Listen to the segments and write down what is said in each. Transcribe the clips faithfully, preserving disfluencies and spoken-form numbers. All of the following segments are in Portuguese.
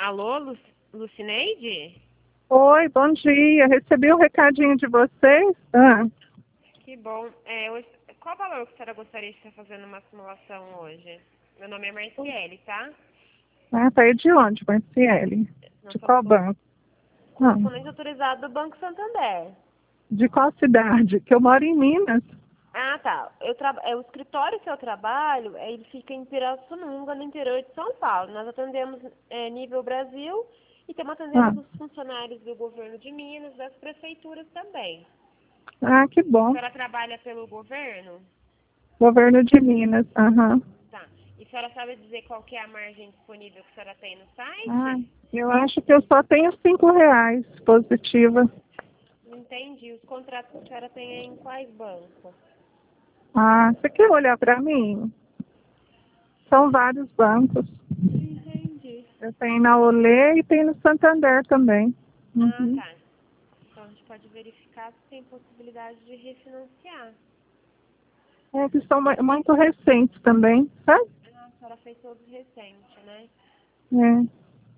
Alô, Lu Lucineide? Oi, bom dia. Recebi o recadinho de vocês. Ah, Que bom. É, hoje, qual valor que a senhora gostaria de estar fazendo uma simulação hoje? Meu nome é Marciele, tá? ah, tá aí de onde, Marciele? Nós De somos qual banco? Ah, correspondente autorizado do Banco Santander. de qual cidade? Que eu moro em Minas. Ah, tá. Eu tra... é, o escritório que eu trabalho, é, ele fica em Pirassununga, no interior de São Paulo. Nós atendemos é, nível Brasil e também Ah, atendemos os funcionários do governo de Minas, das prefeituras também. ah, que A bom. senhora trabalha pelo governo? Governo de Minas. Aham. Tá. E a senhora sabe dizer qual que é a margem disponível que a senhora tem no Ah, site? eu acho que eu só tenho cinco reais positiva. Não entendi. Os contratos que a senhora tem é em quais bancos? Ah, você quer olhar para mim? São vários bancos. Entendi. Eu tenho na Olê e tenho no Santander também. Ah, Uhum. tá. Então a gente pode verificar se tem possibilidade de refinanciar. É que são mu- muito recentes também, sabe? Ah, a senhora fez todos recente, né? É.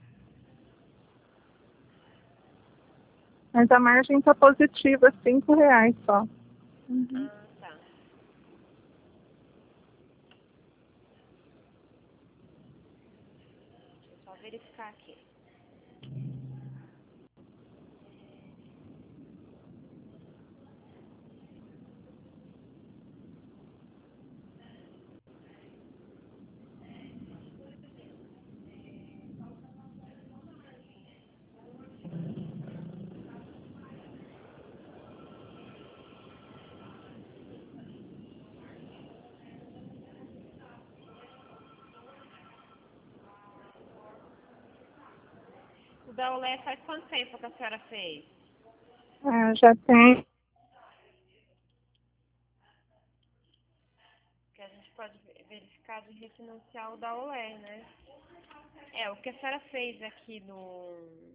Mas a margem está positiva, cinco reais só. Uhum. Ah, tá. Deixa eu só verificar aqui. O da Olé faz quanto tempo que a senhora fez? Ah, já tem. Que a gente pode ve- verificar de refinanciar o da Olé, né? É, o que a senhora fez aqui no,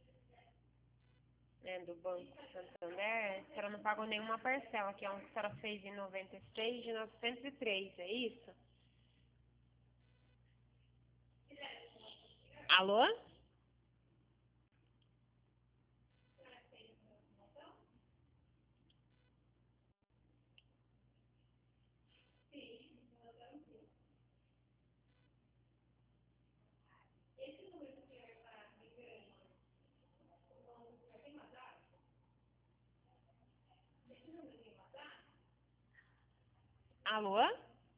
né, do Banco Santander, a senhora não pagou nenhuma parcela, que é um que a senhora fez em noventa e seis de novecentos e três, é isso? Alô? Alô? A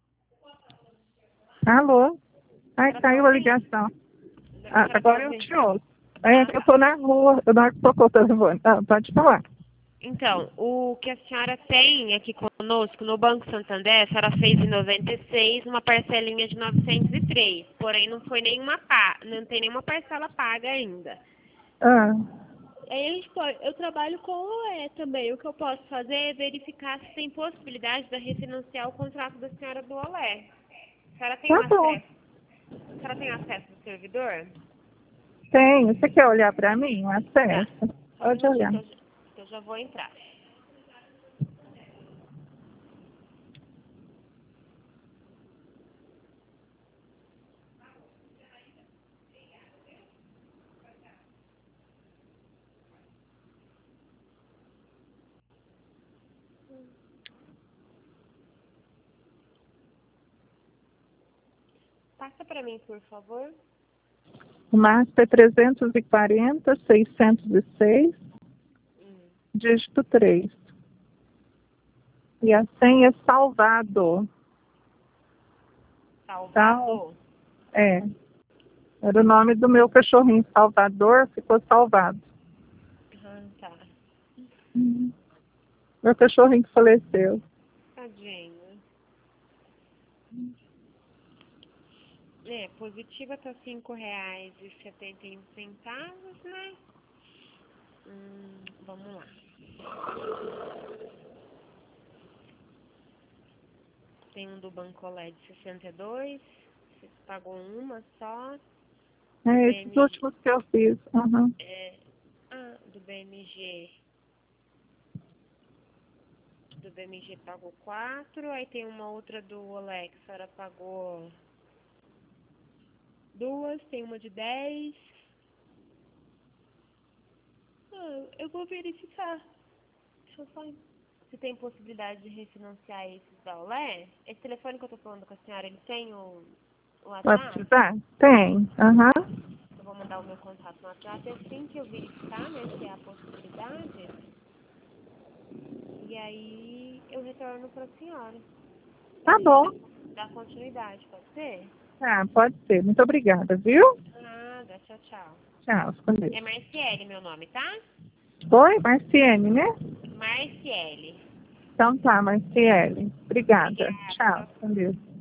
Alô? Ai, senhora tá caiu a ouvindo? ligação. A Ah, senhora tá agora eu ouvindo? te ouço. É, Ah, eu tá. tô na rua, eu não tocou o telefone. Ah, pode falar. Então, o que a senhora tem aqui conosco no Banco Santander, a senhora fez em noventa e seis uma parcelinha de novecentos e três, porém não foi nenhuma pa, não tem nenhuma parcela paga ainda. Ah, Aí a gente pode, eu trabalho com o E também. O que eu posso fazer é verificar se tem possibilidade de refinanciar o contrato da senhora do Olé. A senhora tem um tá bom. acesso? A senhora tem acesso ao servidor? Tenho. Você quer olhar para mim? Um Tá. acesso? Só um Pode minutinho olhar. que eu, já- que eu já vou entrar. Passa para mim, por favor. O Master é trezentos e quarenta, seiscentos e seis, Hum. dígito três. E a senha é salvado. Sal, Salvador. é. Era o nome do meu cachorrinho, Salvador, ficou salvado. Ah, tá. Uhum. Meu cachorrinho que faleceu. Tadinho. É, positiva tá cinco reais e setenta e um centavos, né? Hum, vamos lá. Tem um do Bancolé de sessenta e dois. Você pagou uma só. Do É esses B M G. últimos que eu fiz. Uhum. É, ah, do B M G. Do B M G pagou quatro. Aí tem uma outra do Olex. A senhora pagou duas. Tem uma de dez. Ah, eu vou verificar. Deixa eu só... Se tem possibilidade de refinanciar esses da Olé? Esse telefone que eu tô falando com a senhora, ele tem o, o Vai WhatsApp? precisar? Tem. Aham. Eu vou mandar o meu contato no WhatsApp assim que eu verificar, né, se há possibilidade. E aí eu retorno para a senhora. Tá Pra bom. gente dar continuidade, pode ser? Tá, pode ser. Muito obrigada, viu? Nada, tchau, tchau. Tchau, com Deus. É Marciele meu nome, tá? Oi, Marciene, né? Marciele. Então tá, Marciele. Obrigada. Obrigada, Tchau, tchau. com Deus.